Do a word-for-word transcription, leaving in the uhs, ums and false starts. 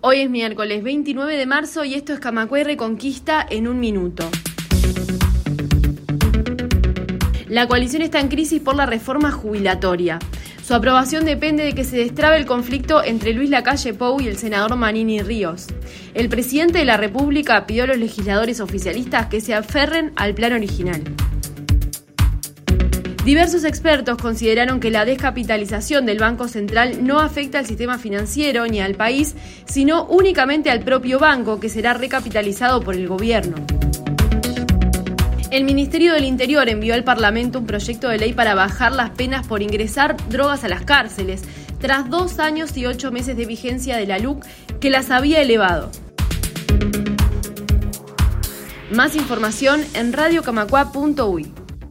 Hoy es miércoles veintinueve de marzo y esto es Camacuay Reconquista en un minuto. La coalición está en crisis por la reforma jubilatoria. Su aprobación depende de que se destrabe el conflicto entre Luis Lacalle Pou y el senador Manini Ríos. El presidente de la República pidió a los legisladores oficialistas que se aferren al plan original. Diversos expertos consideraron que la descapitalización del Banco Central no afecta al sistema financiero ni al país, sino únicamente al propio banco, que será recapitalizado por el gobierno. El Ministerio del Interior envió al Parlamento un proyecto de ley para bajar las penas por ingresar drogas a las cárceles, tras dos años y ocho meses de vigencia de la L U C, que las había elevado. Más información en radio camacua punto uy.